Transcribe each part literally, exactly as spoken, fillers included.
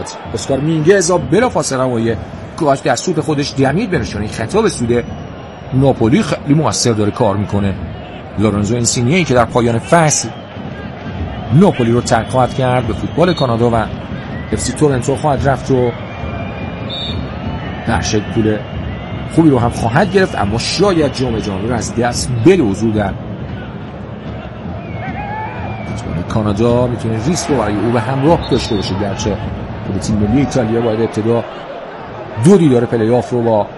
اسکار مینگز بلافاصله روی گاش در سوت خودش دمید به نشانه خطا به سود ناپولی خیلی موثر داره کار میکنه. لورنزو اینسینیه که در پایان فصل ناپولی رو ترک خواهد کرد به فوتبال کانادا و اف سی تورنتو خواهد رفت و در شکل پول خوبی رو هم خواهد گرفت، اما شاید جام جهانی رو از دست بده. حضور در کانادا میتونه ریسک رو برای او به همراه داشته باشه، گرچه به تیم ملی ایتالیا باید ابتدا دو دیدار پلی آف رو با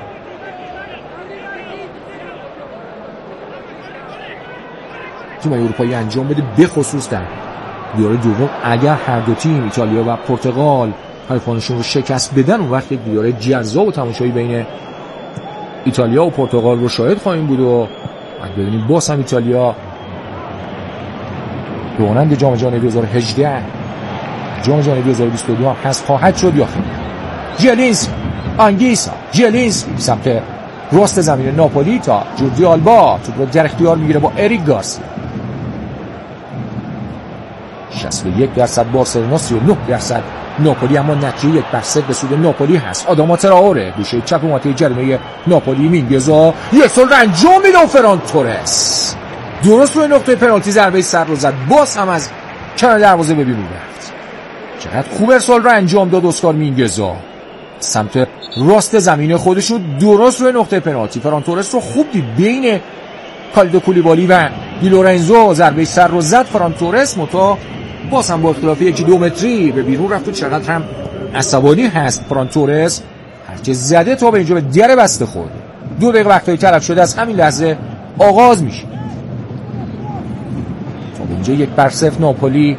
تیم اروپایی انجام بده، به خصوص در دیدار دوم اگر هر دو تیم ایتالیا و پرتغال حریفانشون رو شکست بدن، اون وقت یک دیدار جذاب و تماشایی بین ایتالیا و پرتغال رو شاهد خواهیم بود و ببینیم باز هم ایتالیا به مانند جام جهانی دو هزار و هجده جام جهانی دو هزار و بیست و دو هم هست خواهد شد یا خیر. ژیلینسکی آنگیسا ژیلینسکی سمت راست زمین ناپولی تا جوردی آلبا توپ رو در اختیار میگیره با اریک گارسیا. شصت و یک درصد بارسلونا، سی و نه درصد ناپولی، اما نتیجه یک بر صفر به سود ناپولی هست. آداما تراوره گوشه چپ ماته جریمه ناپولی، مینگزا یک سال انجام میده. فران تورس درست روی نقطه پنالتی ضربه سر رو زد، باز هم از کنار دروازه به بیرون رفت. چقدر خوب ارسال رو انجام داد اسکار مینگزا سمت راست زمین خودش رو درست روی نقطه پنالتی. فران تورس رو خوب دید بین کالدو کولیبالی و دی لورنزو ضربه سر رو زد. فران تورس متا باز هم با اختلاف یکی دو متری به بیرون رفت و چقدر هم عصبانی هست فران تورس، هرچه زده تا به اینجا به در بسته خورده. دو دقیقه وقتایی تلف شده، از همین لحظه آغاز میشه. تا به اینجا یک بر صفر ناپولی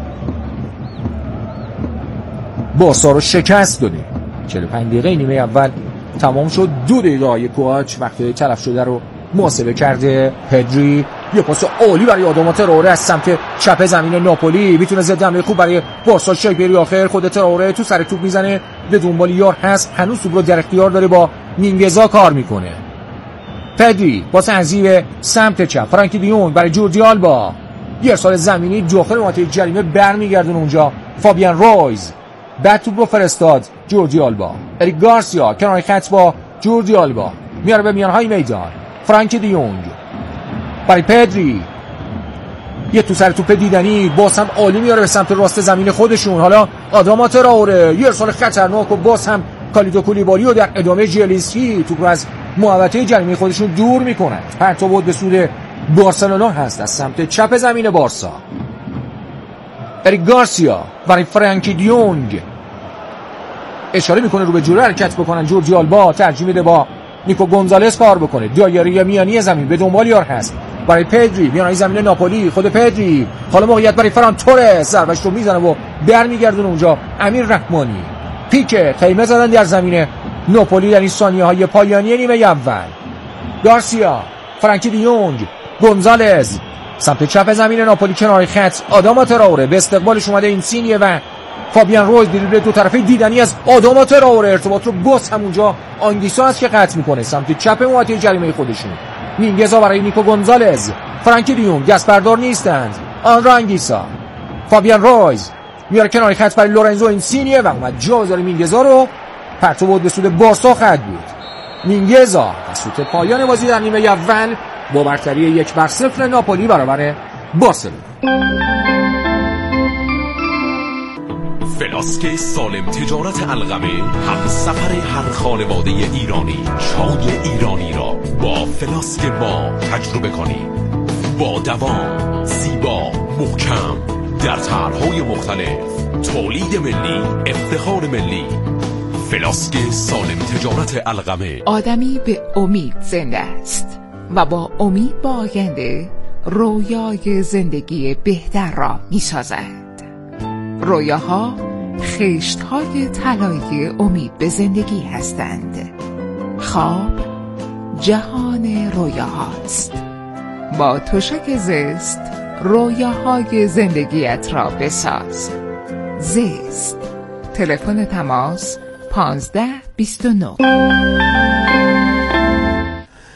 بارسا رو شکست داده. چهل و پنج دقیقه نیمه اول تمام شد. دو دقیقه کوچ وقتایی تلف شده رو محاسبه کرده. پدری یه پاس عالی برای آداما تراوره از سمت چپ زمین ناپولی، میتونه ضد حمله خوب برای بارسا شکل بری. آخر خود تراوره تو سر توپ میزنه، به دنبال یار هست، هنوز توپ رو در اختیار داره، با مینگزا کار میکنه. پدری پاس عجیب سمت چپ، فرانکی دیونگ برای جوردی آلبا، یه ارسال زمینی داخل منطقه جریمه برمیگردون اونجا. فابیان رویز بعد توپ رو فرستاد جوردی آلبا. اریک گارسیا کنار خط با جوردی آلبا میاره به میانهای میدان. فرانکی دیونگ برای پدری، یه تو سر توپ دیدنی باز هم عالی میاره به سمت راست زمین خودشون. حالا آداما تراوره یه ارسال خطرناک و باز هم کالیدو کولیبالی و در ادامه ژیلینسکی توپ رو از محوطه جریمه خودشون دور میکنند. پرتاب بود به سود بارسلونا هست از سمت چپ زمین بارسا. اریک گارسیا برای فرانکی دیونگ اشاره میکنه رو به جلو حرکت بکنن. جوردی آلبا ترجیح میده با نیکو گونزالز کار بکنه. دایره میانی زمین به دنبال یار هست برای پدری، میانهای زمین ناپولی. خود پدری حالا موقعیت برای فران تورس، ضربهش رو میزنه و برمیگردونه اونجا. امیر رحمانی پیک خیمه زدن در زمین ناپولی در این ثانیه های پایانی نیمه اول. گارسیا، فرانکی دیونگ، گونزالز سمت چپ زمین ناپولی کنار خط. آداما تراوره به استقبالش اومده اینسینیه و فابیان رویز دریبل دو طرفه دیدنی از آداما تراوره. ارتباط رو باز همونجا آنگیسا است که قطع میکنه سمت چپ محوطه جریمه خودشون. مینگزا برای نیکو گونزالز، فرانکی دیونگ دست بردار نیستند. آن را آنگیسا، فابیان رویز میاره کنار خط برای لورنزو اینسینیه و اومد جا بذاره مینگزا رو. پرتو بود به سود بارسا خواهد بود. مینگزا سوت پایان بازی در نیمه اول با برتری یک بر صفر ناپولی برابر بارسلونا. فلاسک سالم تجارت القمه، هم سفر هر خانواده ایرانی چای ایرانی را با فلاسک ما تجربه کنید. با دوام، زیبا، محکم، در طرح‌های مختلف، تولید ملی، افتخار ملی. فلاسک سالم تجارت القمه. آدمی به امید زنده است و با امید به آینده رویای زندگی بهتر را می سازد. رویاها خشت‌های طلایی امید به زندگی هستند. خواب جهان رویاهاست. با تشک زست رویاهای زندگیت را بساز. زست. تلفن تماس پانزده بیست و نه.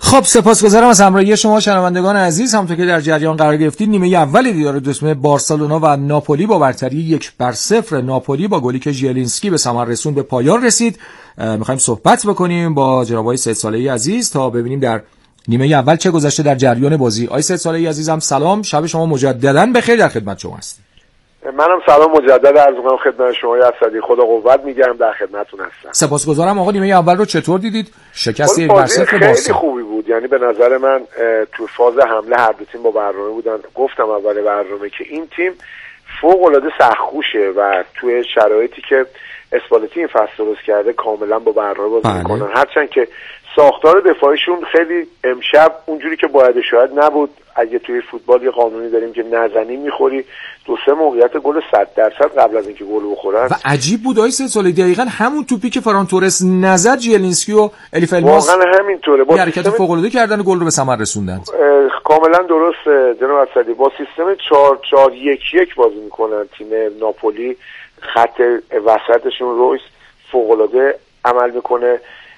خب سپاسگزارم از همراهی شما شنوندگان عزیز. همونطور که در جریان قرار گرفتید نیمه اول دیدار دوستانه بارسلونا و ناپولی با برتری یک بر صفر ناپولی با گلی که ژیلینسکی به ثمر رسوند به پایان رسید. میخوایم صحبت بکنیم با جناب آقای سید صالحی عزیز تا ببینیم در نیمه اول چه گذشته در جریان بازی. آقای سید صالحی عزیزم سلام، شب شما مجددا بخیر، در خدمت شما هستم. منم سلام مجدد عرض می‌کنم خدمت شما اسدی، خدا قوت میگم، در خدمتتون هستم. سپاسگزارم. آقا نیمه اول رو چطور دیدید؟ شکست یک بر صفر خیلی بارسا. خوبی بود، یعنی به نظر من تو فاز حمله هر دو تیم با برنامه بودن. گفتم اول برنامه که این تیم فوق‌العاده سخت‌کوشه و توی شرایطی که اسپالتی این فصل درست کرده کاملا با برنامه بازی می‌کنن، هرچند که ساختار دفاعیشون خیلی امشب اونجوری که باید شاید نبود. اگه توی فوتبال یه قانونی داریم که نزنی میخوری، دو سه موقعیت گل صد درصد قبل از اینکه گل بخورن و عجیب بود آقای سید صالحی، دقیقاً همون توپی که فران تورس نزد ژیلینسکی و الیف الماس واقعا همینطوره با حرکت فوق العاده کردن گل رو به ثمر رسوندن. کاملا درست جناب اسدی، با سیستم چهار چهار یک یک بازی میکنن تیم ناپولی. خط وسطشون رویس فوق العاده عمل میکنه.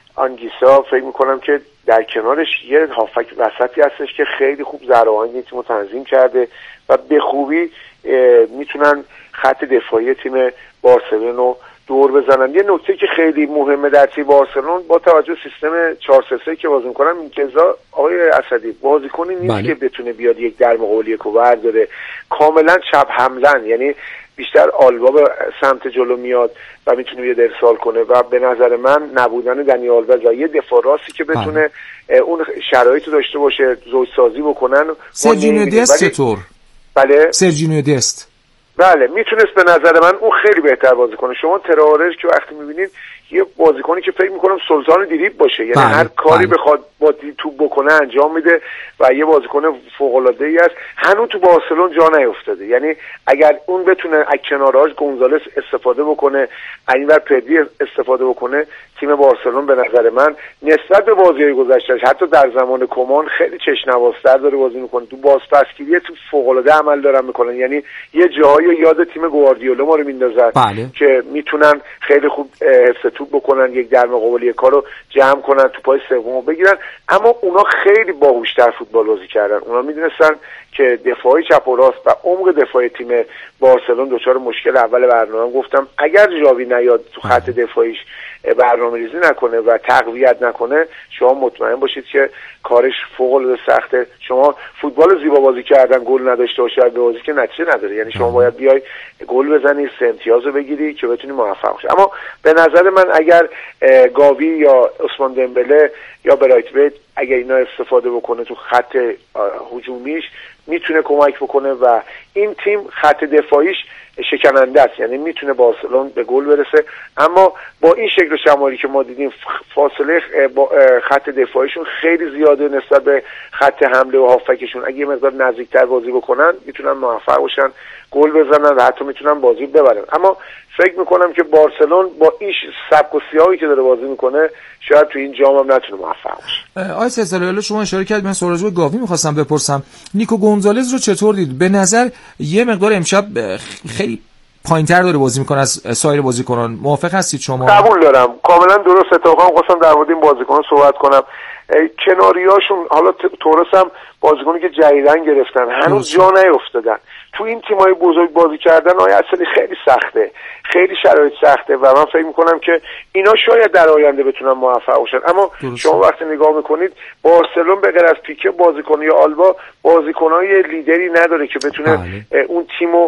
آنگیسا فکر میکنم که در کنارش یه هافک وسطی هستش که خیلی خوب ذره‌آهنگ این تیمو تنظیم کرده و به خوبی میتونن خط دفاعی تیم بارسلون رو دور بزنن. یه نکته که خیلی مهمه در تیم بارسلون با توجه سیستم چهار سه سه که بازی میکنن، اینکزا آقای اسدی بازیکنی نیست بله. که بتونه بیاد یک در مقابل یک رو برداره، کاملا چپ حملن، یعنی بیشتر آلبا به سمت جلو میاد و میتونه یه ارسال کنه و به نظر من نبودن دنی آلوز و یه دفاع راستی که بتونه اون شرایط رو داشته باشه زوج سازی بکنن. سرجینیو دست چطور؟ بله سرجینیو دست بله میتونست به نظر من اون خیلی بهتر بازی کنه. شما تراورش که وقتی میبینید یه بازیکنی که فکر میکنم سلطان دریبل باشه، یعنی بله. هر کاری بله. بخواد با توپ بکنه انجام میده و یه بازیکن فوق العاده ای است. هنوز تو بارسلون جا نیافتاده، یعنی اگر اون بتونه از کنارهاش گونزالس استفاده بکنه، اینور پدری استفاده بکنه، تیم بارسلون به نظر من نسبت به بازی‌های گذشته‌اش حتی در زمان کمان خیلی چشم‌نوازتر داره بازی میکنه. تو بازپسگیری تو فوق العاده عمل دارن میکنن، یعنی یه جایی یاد تیم گواردیولا ما رو میندازن بله. که میتونن خیلی خوب حفظ توپ بکنن، یک در مقابل یک کارو جمع کنن، توپای سومو بگیرن. اما اونا خیلی باهوشتر فوتبال بازی کردن. اونا میدونستن که دفاعی چپ و راست و عمق دفاعی تیم بارسلون دچار مشکل اول برنامه. گفتم اگر ژاوی نیاد تو خط دفاعیش برنامه‌ریزی نکنه و تقویت نکنه، شما مطمئن باشید که کارش فوق العاده سخته. شما فوتبال زیبا بازی کردن گل نداشته باشه به بازی که نتیجه نداره، یعنی شما باید بیای گل بزنی، سه امتیازو بگیری که بتونی موفق باشی. اما به نظر من اگر گاوی یا عثمان دمبله یا برایت بیت اگر اینا استفاده بکنه تو خط هجومیش میتونه کمک بکنه و این تیم خط دفاعیش شکننده است، یعنی میتونه بارسلون به گل برسه. اما با این شکل شماری که ما دیدیم فاصله با خط دفاعیشون خیلی زیاده نسبت به خط حمله و هافکشون. اگه یه مقدار نزدیکتر بازی بکنن میتونن موفق باشن، گل بزنن و حتی میتونن بازی ببرن. اما فکر میکنم که بارسلون با این سبک و سیاهی که داره بازی میکنه شاید تو این جام هم نتونه موفق باشه. آقای سیسالیالا شما اشاره کردید، من سوال راجع به گاوی میخواستم بپرسم. نیکو گونزالز رو چطور دید؟ به نظر یه مقدار امشب خیلی پایینتر داره بازی میکنه از سایر بازیکنان، موافق هستید شما؟ قبول دارم، کاملا درست. اتفاقا خواستم در مورد این بازیکنان صحبت کنم. کناریاشون حالا تورس هم بازیکنی که جدیدن گرفتن هنوز جا نیافتادن. تو این تیمای بزرگ بازی کردن آیا اصلا خیلی سخته، خیلی شرایط سخته و من فکر میکنم که اینا شاید در آینده بتونن موفق باشن. اما درسته. شما وقتی نگاه میکنید بارسلون به غیر از پیکه بازیکنی آلبا بازیکنای لیدری نداره که بتونه بله. اون تیمو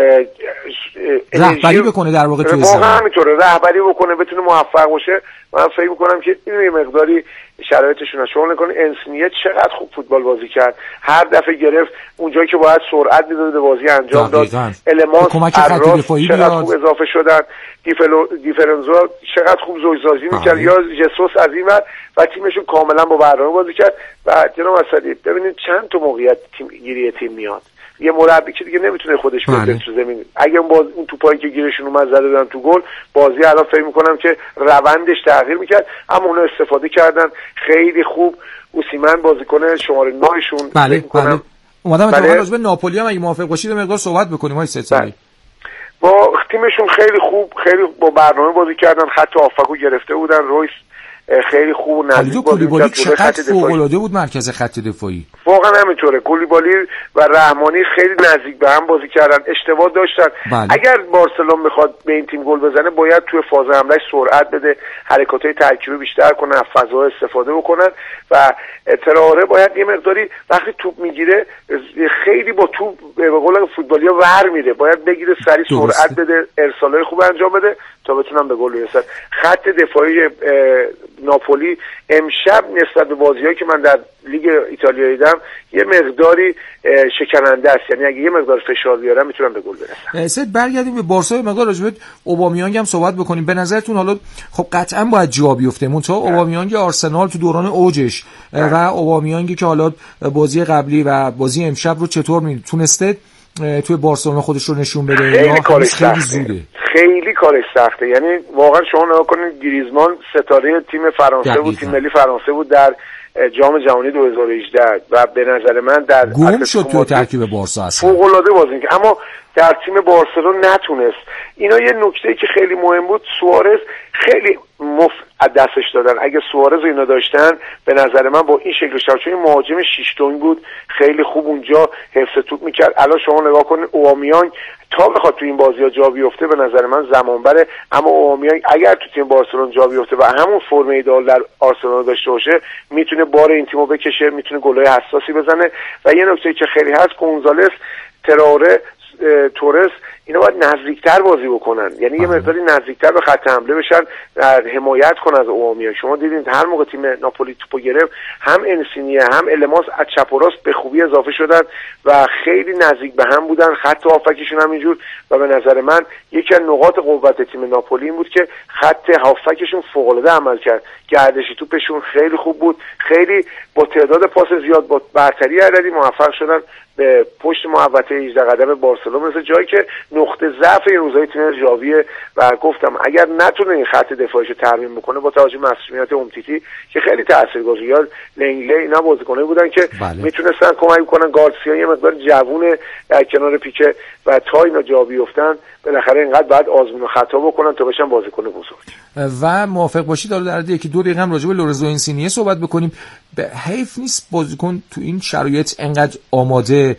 رهبری بکنه، در واقع توی واقعا همینطوره، رهبری بکنه، بتونه موفق باشه. من فکر میکنم که این یه مقداری شرایطشون شما نکنید. انسنیه چقدر خوب فوتبال بازی کرد، هر دفعه گرفت اونجایی که باید سرعت میداد بازی انجام داد. الماس اراس چقدر خوب اضافه شدن، دیفلو دیفرنزو چقدر خوب زوج‌سازی میکرد، یا جسوس از این ور و تیمشون کاملا با برنامه بازی کرد. و جناب اسدی ببینید چند تا موقعیت تیم گیری تیم میاد، یه مربی که دیگه نمیتونه خودش بره تو زمین. اگه اون باز اون توپایی که گیرشون اومد زده بودن تو گل، بازی الان فکر میکنم که روندش تغییر میکرد. اما اونا استفاده کردن خیلی خوب. اوسیمن بازیکن شماره نهشون بله بله اومدم بله. اتفاقا راجع به ناپولی هم اگه موافق باشید مقدار صحبت بکنیم های سید صالحی. با تیمشون خیلی خوب، خیلی با برنامه بازی کردن، خط هافکو گرفته بودن. رویس خیلی خوب نزدیک بود. کولیبالی چقدر فوق‌العاده بود مرکز خط دفاعی. واقعا همینطوره. کولیبالی و رحمانی خیلی نزدیک به هم بازی کردن، اشتباه داشتن. بله. اگر بارسلون بخواد به این تیم گل بزنه باید توی فاز حمله سرعت بده، حرکات‌های ترکیبی بیشتر کنه، از فضا استفاده بکنن و تراوره باید یه مقداری وقتی توپ میگیره خیلی با توپ به قول فوتبالی‌ها ور میره، باید بگیره سریع سرعت بده، ارسالای خوب انجام بده تا بتونن به گل برسن. خط دفاعی ناپولی امشب نسبت به بازی‌هایی که من در لیگ ایتالیا دیدم یه مقداری شکننده است، یعنی اگه یه مقدار فشار بیارن میتونن به گل برسن. سید برگردیم به بارسا، مقدار راجع به اوبامیانگ هم صحبت بکنیم. به نظرتون حالا خب قطعا باید جا بیفته، منتها اوبامیانگ آرسنال تو دوران اوجش و اوبامیانگی که حالا بازی قبلی و بازی امشب رو چطور میتونسته توی بارسلونا خودش رو نشون بده؟ خیلی کارش سخته، خیلی کارش سخته. یعنی واقعا شما نگاه کنید گریزمان ستاره تیم فرانسه بود، تیم ملی فرانسه بود در جام جهانی دو هزار و هجده و به نظر من در گم شد تو ترکیب بارسا اصلا فوق‌العاده بازی کرد، اما در تیم بارسلون نتونست. اینا یه نکته‌ای که خیلی مهم بود، سوارز خیلی مفت از دستش دادن. اگه سوارز اینا داشتن به نظر من با این شکل شد، چون مهاجم شش تون بود، خیلی خوب اونجا حفظ توپ میکرد. الان شما نگاه کنید اوبامیانگ تا بخواد تو این بازی‌ها جا بیفته به نظر من زمان بره، اما اوبامیانگ اگر تو تیم بارسلون جا بیفته و همون فرم ایدئال در آرسنال داشته باشه میتونه بار این تیمو بکشه، میتونه گل‌های حساسی بزنه. و یه نکته که خیلی هست، گونزالس، تراوره، تورس اینا باید نزدیکتر بازی بکنن، یعنی یه مقداری نزدیکتر به خط حمله بشن، حمایت کنن از اوبامیانگ. شما دیدین هر موقع تیم ناپولی توپو گرفت هم انسینیه هم الماس از چپ و راست به خوبی اضافه شدن و خیلی نزدیک به هم بودن، خط هافکشون هم اینجور. و به نظر من یکی از نقاط قوت تیم ناپولی این بود که خط هافکشون فوق‌العاده عمل کرد، گردشی توپشون خیلی خوب بود، خیلی با تعداد پاس زیاد با برتری عددی موفق شدن به پشت محوطه هجده قدم بارسلون مثل جایی که نقطه ضعف این روزهای تیم ژاویه. و گفتم اگر نتونه این خط دفاعیش رو ترمیم بکنه با توجه به مسئولیت امتیتی که خیلی تاثیرگذار، لنگله اینا بازیکنایی بودن که بله. میتونستن کمک کنن. گارسیا یه مقدار جوونه در کنار پیکه و تا اینا جا بیفتن بالاخره اینقدر بعد آزمون و خطا بکنن تا بشن بازیکن بزرگ. و موافق باشید در درد یکی دو دقیقه هم راجع به لورنزو اینسینیه صحبت بکنیم. به حیف نیست بازیکن تو این شرایط انقدر آماده،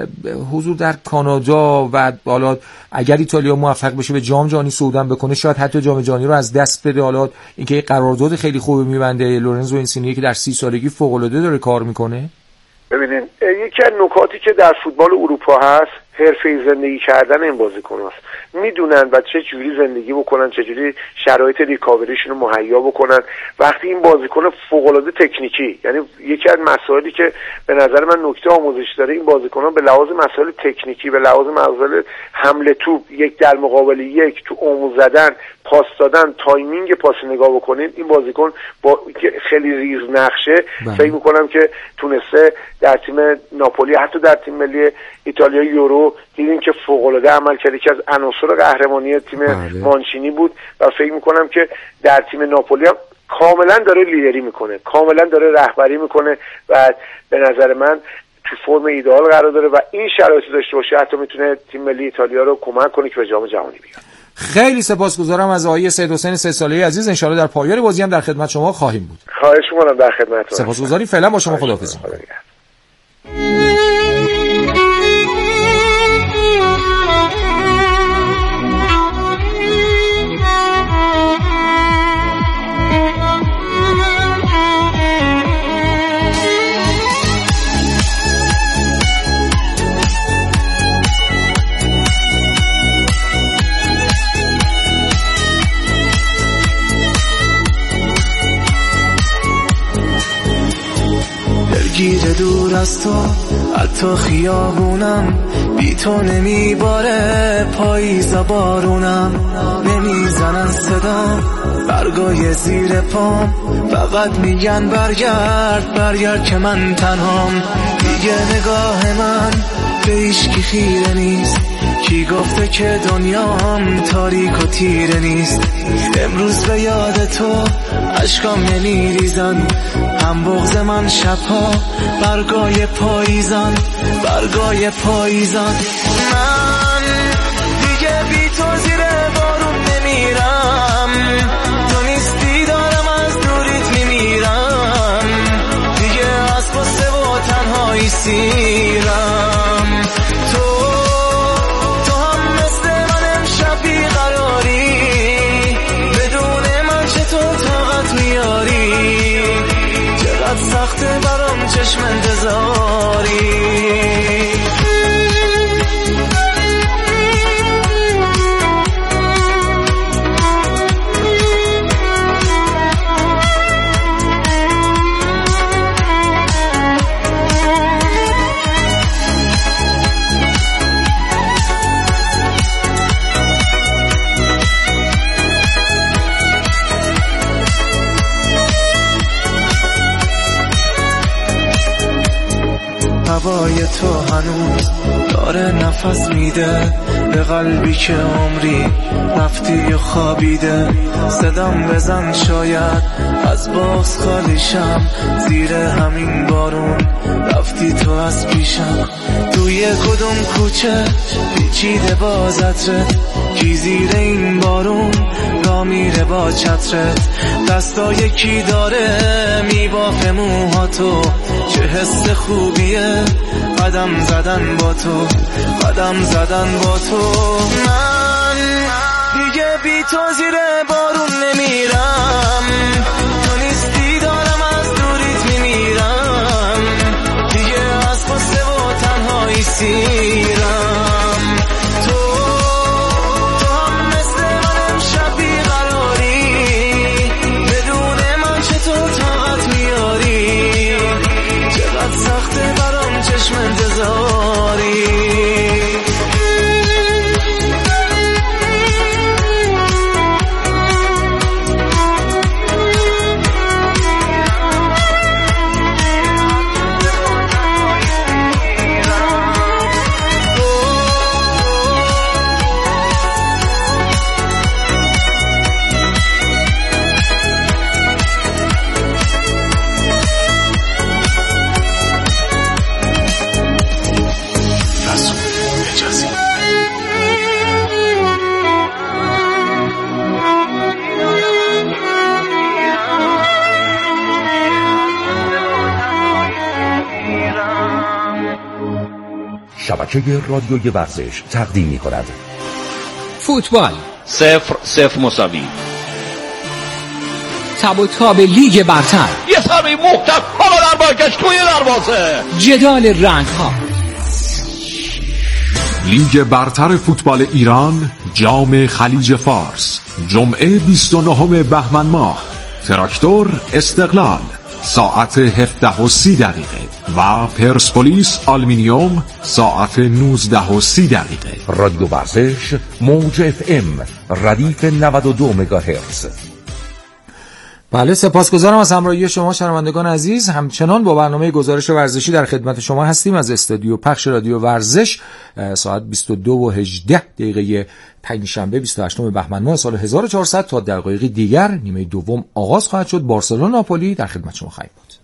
حضور در کانادا و حالا اگر ایتالیا موفق بشه به جام جهانی صعود بکنه شاید حتی جام جهانی رو از دست بده. حالا اینکه قرارداد خیلی خوبی میبنده لورنزو اینسینیه که در سی سالگی فوق العاده داره کار میکنه. ببینید یکی از نکاتی که در فوتبال اروپا هست حرفه‌ای زندگی کردن این بازیکن‌هاست. میدونن و چه جوری زندگی بکنن، چه جوری شرایط ریکاوریشون رو مهیا بکنن. وقتی این بازیکن فوق‌العاده تکنیکی، یعنی یکی از مسائلی که به نظر من نکته آموزشی داره این بازیکن‌ها به لحاظ مسائل تکنیکی، به لحاظ مسائل حمله توپ، یک در مقابل یک، تو عمق زدن، پاس دادن، تایمینگ پاس نگاه بکنین، این بازیکن با خیلی ریز نقشه فکر می‌کنم که تونسته در تیم ناپولی حتی در تیم ملی ایتالیا یورو دیدین که فوق‌العاده عمل کرد، که از عناصر قهرمانی تیم بله. مانچینی بود و فکر میکنم که در تیم ناپولی هم کاملا داره لیدری میکنه، کاملا داره رهبری میکنه و به نظر من تو فرم ایدئال قرار داره و این شرایطی داشته باشه حتی میتونه تیم ملی ایتالیا رو کمک کنه که به جام جهانی بیاد. خیلی سپاسگزارم از آقای سید حسین سه ساله عزیز. ان شاءالله در پایان بازی هم در خدمت شما خواهیم بود. خواهش می‌کنم، در خدمتتون. سپاسگزاری. فعلا با شما خداحافظی. گیره دور از تو حتی خیابونم بی تو نمیباره، پاییزا بارونم نمیزنن صدام، برگای زیر پام فقط میگن برگرد برگرد که من تنهام. دیگه نگاه من به هیچکی خیره نیست، کی گفته که دنیام تاریک و تیره نیست. امروز به یاد تو اشکام نمیریزن، هم بغض من شبها برگای پاییزان برگای پاییزان. من دیگه بی تو زیر بارون نمیرم، تو نیستی دارم از دوری سیرم. تو تو هم مثل من امشب بیقراری، بدون من چطور طاقت میاری؟ چقدر سخته برام چشم انتظاری. هوای تو هنوز داره نفس میده به قلبی که عمری رفتی و خوابیده. صدام بزن شاید از باز خالیشم، زیر همین بارون رفتی تو از پیشم. توی کدوم کوچه پیچیده با عطرت، کی زیر این بارون را میره با چترت؟ دستای کی داره میبافه موهاتو؟ چه حس خوبیه قدم زدن با تو، قدم زدن با تو. من دیگه بی تو زیر بارون نمیرم، تو نیستی دارم از دوریت میمیرم. دیگه از قصه و تنهایی سیرم. تو تو هم مثل من امشب بیقراری، بدون من چطور طاقت میاری؟ چقدر سخته برام چشم انتظاری. شبکه رادیوی ورزش تقدیم می کند فوتبال صفر صفر مساوی، تب و تاب لیگ برتر، یه ضربه محکم حالا در بارگشت توی دروازه، جدال رنگ ها، لیگ برتر فوتبال ایران، جام خلیج فارس، جمعه بیست و نهم بهمن ماه، تراکتور استقلال ساعت هفده و سی دقیقه و پرسپولیس آلومینیوم ساعت نوزده و سی دقیقه. رادیو ورزش موج اف ام ردیف نود و دو مگاهرتز. بله، سپاسگزارم از همراهی شما شنوندگان عزیز. همچنان با برنامه گزارش ورزشی در خدمت شما هستیم از استودیو پخش رادیو ورزش. ساعت بیست و دو و هجده دقیقه پنجشنبه بیست و هشتم بهمن ماه سال هزار و چهارصد تا دقایق دیگر نیمه دوم آغاز خواهد شد. بارسلونا ناپولی در خدمت شما خواهیم بود.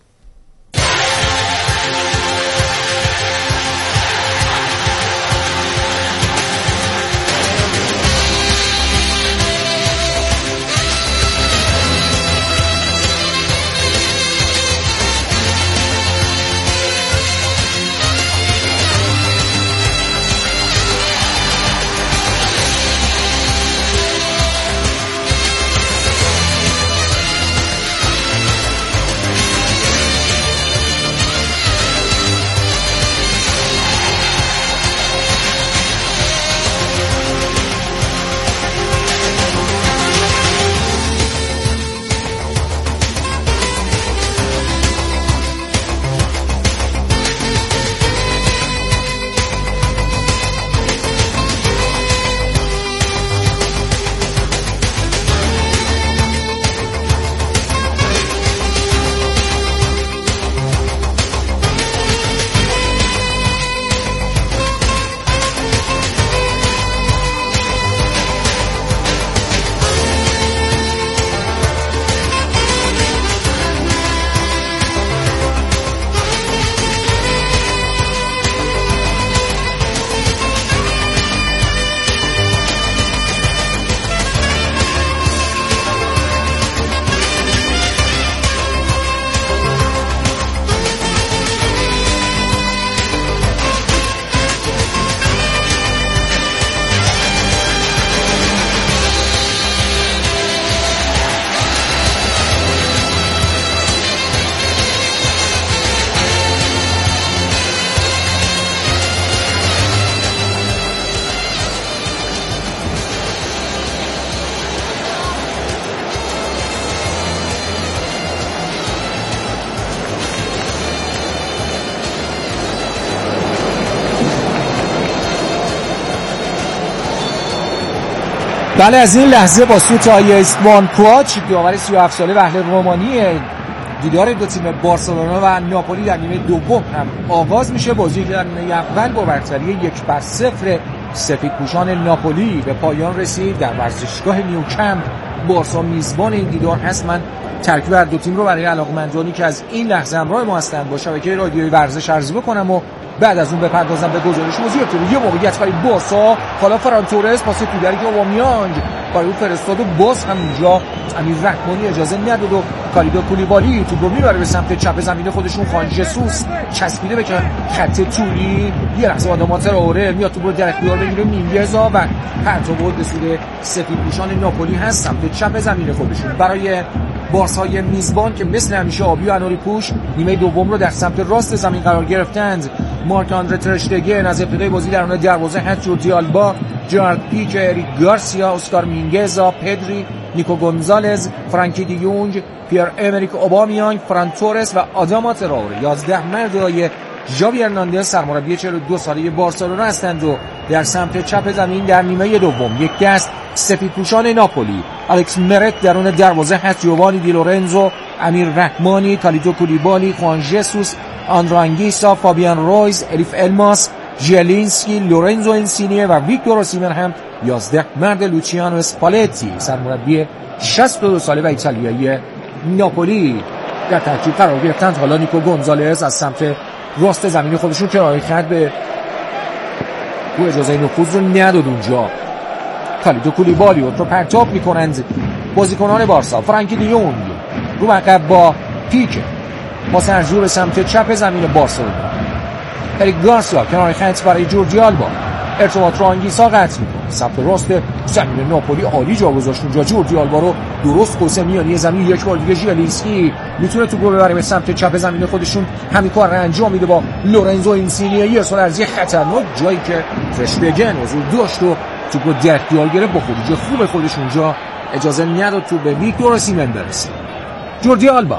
بله، از این لحظه با سوت های استوان کواچ داور سی و هفت ساله و اهل رومانی دیدار دو تیم بارسلونا و ناپولی در نیمه دوم هم آغاز میشه. بازی که در نیمه اول با برتری یک بر صفر سفیدپوشان ناپولی به پایان رسید در ورزشگاه نیوکمپ. بارسا میزبان این دیدار هست. من ترکیب هر دو تیم رو برای علاقه‌مندانی که از این لحظه همراه ما هستند با شبکه رادیویی ورزش عرضه بکنم و بعد از اون بپردازم به گزارش بازی. یه موقعیت برای بارسا، حالا فران تورز پاس تودری که اوبامیانگ برای او فرستاد و باز هم اینجا امیر رحمانی اجازه نداد و کالیدو کولیبالی توپ رو میبره به سمت چپ زمین خودشون. خوان ژسوس چسبیده به خط طولی، یه لحظه آدامات راوره میاد توپ رو در اختیار بگیره مینگزا و پرتاب بود به سوی سفیدپوشان ناپولی هست سمت چپ زمین خودشون. برای بارسای میزبان که مثل همیشه آبی و انوری پوش نیمه دوم رو در سمت راست زمین قرار گرفتند. مارک آندره تر اشتگن از ابتدای بازی درون دروازه هست، جوردی آلبا، جرارد پیک، اریک گارسیا، اسکار مینگزا، پدری، نیکو گونزالز، فرانکی دیونج، پیر امریک اوبامیانگ، فران تورس و آداما تراوره. یازده مردای ژاوی هرناندز سرمربی چهل و دو ساله بارسلونا هستند و در سمت چپ زمین در نیمه دوم یک دست سفیدپوشان ناپولی، الکس مرت درون دروازه هست، جوانی دی لورنزو، امیر رحمانی، کالیدو کولیبالی، خوان ژسوس، آندرانگیسا، فابیان رویز، الیف الماس، ژلینسکی، لورنزو انسینیه و ویکتور اوسیمن هم یازده مرد لوچیانو اسپالتی سرمربی شصت و دو ساله و ایتالیایی ناپولی در ترکیب قرار گرفتند. حالا نیکو گونزالز از سمت راست زمین خودشون کنار خط به او اجازه نفوذ رو نداد اونجا. کالیدو کولیبالی رو پرتاب میکنند بازیکنان بارسا. فرانکی دیونگ رو عقب با پیک با سرجو به سمت چپ زمین بارسلونا. اریک گارسیا کنار خط برای جوردی آلبا، ارتباط رو آنگیسا قطع میکنه سمت راست زمین ناپولی. عالی جا گذاشت اونجا جوردی آلبا رو درست قوسه میانی زمین. یک بار دیگه ژلینسکی میتونه توپ رو ببره به سمت چپ زمین خودشون، همین کار رو انجام میده با لورنزو اینسینیه. یه سال ارزی خطرناک جایی که ترشتگن حضور داشت و توپ رو در اختیار گرفت با خروج خوب خودش اونجا اجازه نداد توپ به ویکتور اوسیمن برسه. جوردی آلبا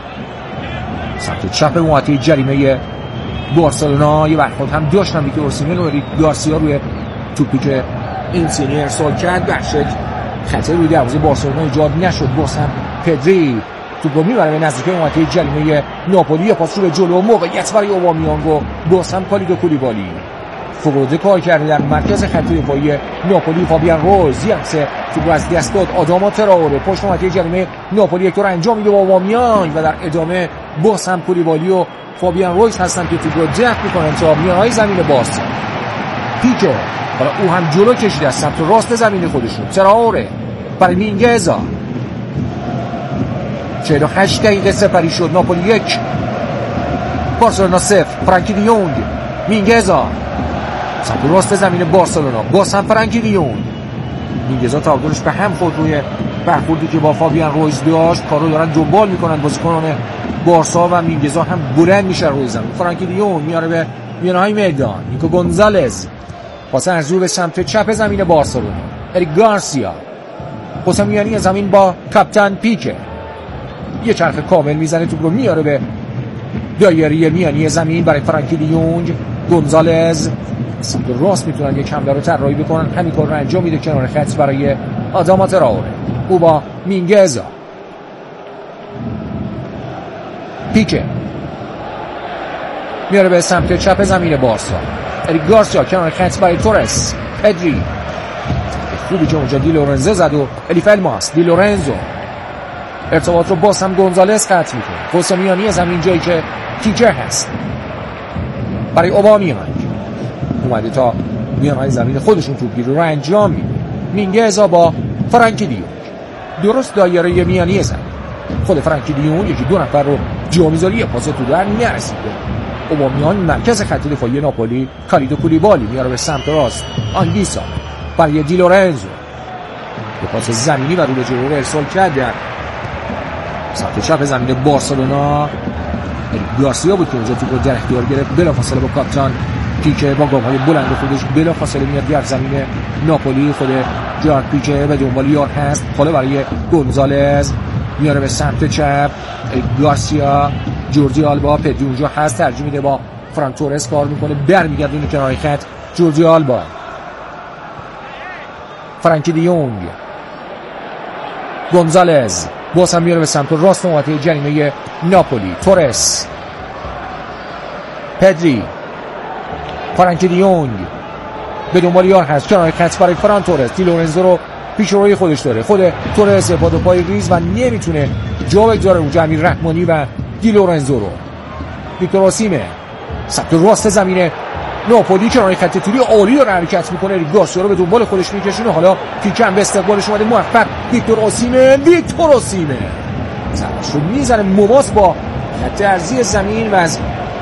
سمت چپ محوطه جریمه بارسلونا یه برخورد هم داشتن ویکتور اوسیمن و اریک گارسیا روی توپی که اینسینی ارسال کرد. بخشید خطر روی دروازه بارسلونا ایجاد نشد. باز هم پدری توپ رو میبره به نزدیک محوطه جریمه ناپولی. پاس رو به جلو، موقعیت برای اوبامیانگ و باز هم کالیدو کولیبالی فوق‌العاده کار کرده در مرکز خط دفاعی ناپولی. فابیان رویز یکسه توپ از دست داد. آداما تراوره پشت محوطه جریمه ناپولی یک دور انجام میده با اوبامیانگ و در ادامه باز هم کولیبالی و فابیان رویز هستن که توپ رو دفع میکنن تا میانهای زمین بارسا. پیکه حالا او هم جلو کشیده از سمت راست زمین خودشون. تراوره برای مینگزا. چهل و هشت دقیقه سپری شد. ناپولی یک بارسلونا صفر. فرانکی دیونگ، مینگزا سمت راست زمین بارسلونا. باز هم فرانکی دیونگ. مینگزا تعادلش به هم خورد روی برخوردی که با فابیان رویز داشت. کارو دارن دنبال میکنن بازیکنان بارسا و مینگزا هم بلند میشه روی زمین. فرانکی دیونگ میاره به میانهای میدان. نیکو گونزالز پاس ارزو به سمت چپ زمین بارسلونا. اریک گارسیا پاس میانی زمین با کاپیتان پیکه، یه چرخ کامل میزنه توپ رو میاره به دایره میانی زمین برای فرانکی دیونگ. گونزالز سمت راست میتونن یک حمله رو طراحی بکنن، همین کار رو انجام میده کنار خط برای آداما تراوره. او با مینگزا، پیکه میاره به سمت چپ زمین بارسا. اریک گارسیا کنار خط برای تورس. پدری خوبی که اونجا دی لورنزو زد و الیف الماس. دی لورنزو ارتباط رو باز هم گونزالز قطع میکنه. قوس میانی زمین جایی که کیکر هست برای اوبامیانگ اومده تا میانهای زمین خودشون توپگیری رو انجام میده. مینگزا با فرانکی دیونگ درست دایره میانی زمین. خود فرانکی دیونگ یکی دو نفر رو جا میذاره، یه پاس تو در نرسیده. اوبامیانگ مرکز خط دفاعی ناپولی. کالیدو کولیبالی میاره به سمت راست. آنگیسا برای دی لورنزو به پاس زمینی و رو به جلو ارسال کرد در سمت چپ زمین بارسلونا. اریک گارسیا بود که اونجا توپ رو در اختیار گرفت. بلافاصله با کاپیتان پیکه با گام‌های بلند خودش بلافاصله میاد در زمین ناپولی. خود جرارد پیکه به دنبال یار هست. حالا برای گونزالز میاره به سمت چپ. اریک گارسیا، جوردی آلبا، پدری اونجا هست، ترجیح میده با فران تورس کار میکنه، برمیگردونه کنار خط. جوردی آلبا، فرانکی دیونگ گونزالز باز هم میاره به سمت راست نقاطه جریمه ناپولی. تورس، پدری، فرانکی دیونگ به دنبال یار هست، کنار خط برای فران تورس. دی لورنزو رو پیش روی خودش داره، خود تورس با دو پای ریز و نمیتونه جا بگذاره رو امیر رحمانی و دی لورنزو رو. ویکتور اوسیمن سمت راست زمینه ناپولی کنار خط توری عالی داره حرکت میکنه، اریک گارسیا رو به دنبال خودش میکشونه. حالا پیکم به استقبالش اومده، موفق. ویکتور اوسیمن ویکتور اوسیمن زمینش رو میزنه مماس با خط ارضی زمین و از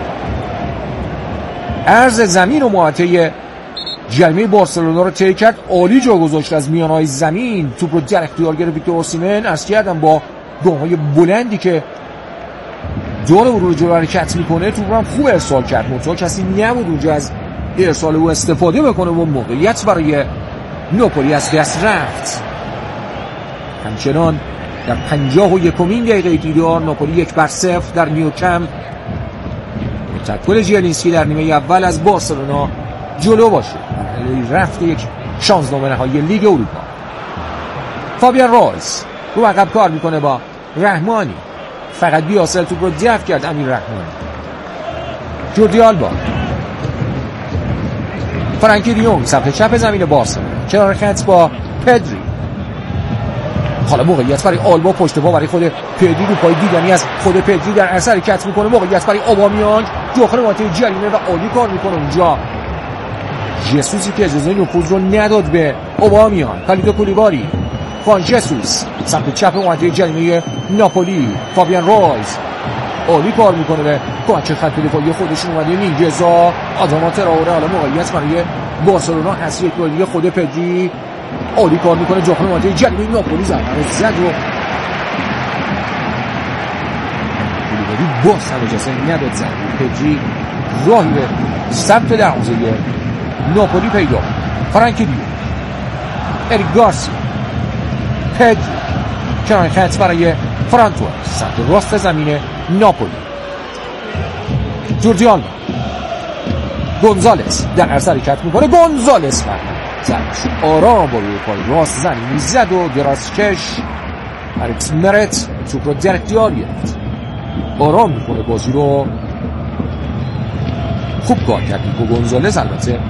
عرض زمین و محوطه جریمه بارسلونا رو طی کرد. عالی جا گذاشت از میانهای زمین، توپ رو در اختیار گرفت ویکتور اوسیمن. عرض کردم با گام‌های بلندی که داره ورود جلو حرکت میکنه، توپ رو هم خوب ارسال کرد. منتها کسی نبود اونجا از ارسال او استفاده بکنه و موقعیت برای ناپولی از دست رفت. همچنان در پنجاه و یکمین دقیقه دیدار ناپولی یک بر صفر در نیوکمپ تکل ژیلینسکی در نیمه اول از بارسلونا جلو باشه. رفت یک شانزدهم نهایی لیگ اروپا. فابیان رایس رو عقب کار میکنه با رحمانی، فقط بیاسل توپ رو دفع کرد امیر رحمانی. جوردی آلبا، فرانکی دیونگ سمت چپ زمین بارسلونا کنار خط با پدری. حالا موقعیت برای آلبا، پشت پا برای خود پدری، رو پای دیدنی از خود پدری در اثر حرکت میکنه. موقعیت برای اوبامیانگ داخل محوطه جریمه و عالی کار میکنه اونجا ژسوسی که اجازه نفوذ رو نداد به اوبامیانگ. کالیدو کولیبالی، خوان ژسوس سمت چپ محوطه جریمه ناپولی. فابیان رایز عالی کار میکنه به کمک خط دفاعی خودشون اومده مینگزا. آداما تراوره حالا موقعیت برای بارسلونا هست، یک بار دیگه خود پدری عالی کار میکنه داخل محوطه جریمه ناپولی. زد رو زد و کولیبالی باز هم اجازه نداد زد. پدری راهی به سمت دروازه ناپولی پیدا. فرانکی دیونگ، اریک گارسیا، پدری کنار خط برای فران تورس سمت راست زمین ناپولی. جوردی آلبا، گونزالز در عرض حرکت میکنه. گونزالز زدش آرام با روی پای راست زمین میزد و درازکش اریکس مرت توپ رو در اختیار گرفت. آرام میکنه بازی رو، خوب کار کرد نیکو گونزالز. البته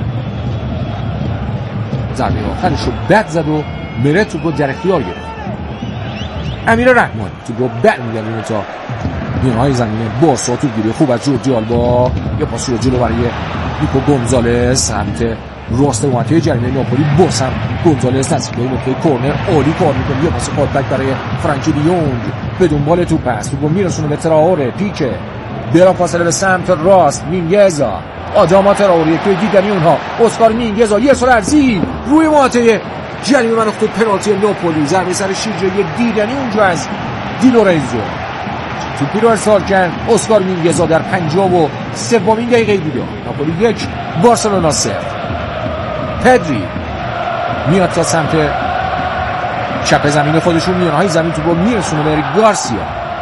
ضربه آخرش رو بد زد و مرت توپ رو در اختیار گرفت. امیر رحمانی توپ رو برمیگردونه تا میانهای زمین بارسا. توپ گیری خوب از جوردی آلبا، یا پاس رو جلو برای نیکو گونزالز سمت راست محوطه جریمه ناپولی. باز هم گونزالز تصویب نقطه کورنر عالی کار میکنه. یا پاس کاتبک برای فرانکی دیونگ به دنبال توپ است، توپ رو میرسونه به تراوره. پیکه برا فاصله به سمت راست مینگزا، آداما تراوره توی دیدنی اونها. اسکار مینگزا یه سر ارزی روی محوطه جریمه و نقطه پنالتی ناپولی. ضربه سر شیرجه دیدنی اونجا از دی لورنزو. توپی رو ارسال کرد اسکار مینگزا در پنجاه و سومین دقیقه دیدار. ناپولی یک بارسلونا صفر. پدری میاد تا سمت چپ زمین خودشون، میانهای زمین توپ رو میرسونه به اریک گارسیا.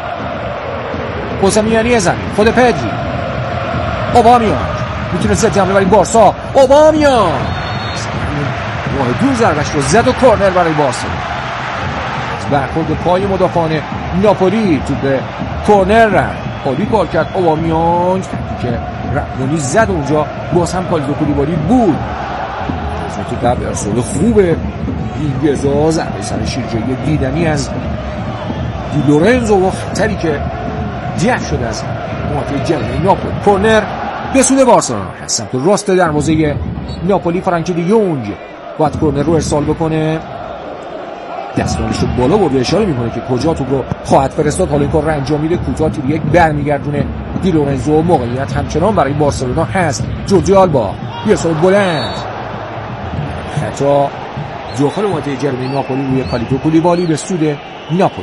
پوسمیانی زمین خود پدری. اوبامیان میتونه ست حمله برای بارسا. اوبامیان راه دور ضربش رو زد و کورنر برای بارسا. برخورد پای مدافعان ناپولی توپ کورنر رفت. عالی کار کرد اوبامیان که رحمانی زد اونجا. باز هم کالیدو کولیبالی بود. تو قبل ارسال خوبه مینگزا. ضربه سر شیرجه دیدنی از دی لورنزو و خطری که دفع شده از محوطه جریمه ناپولی. کورنر به سود بارسلونا هست سمت راست دروازه ناپولی. فرانکی دیونگ باید کورنر رو ارسال بکنه، دستانش رو بالا برده، اشاره میکنه که کجا توپ رو خواهد فرستاد. حالا این کار رو انجام میده، کوتاه تیر یک برمیگردونه دی لورنزو. موقعیت همچنان برای بارسلونا هست. جوردی آلبا یه سال بلند، خطا داخل محوطه جریمه ناپولی روی کالیدو کولیبالی به سود ناپولی.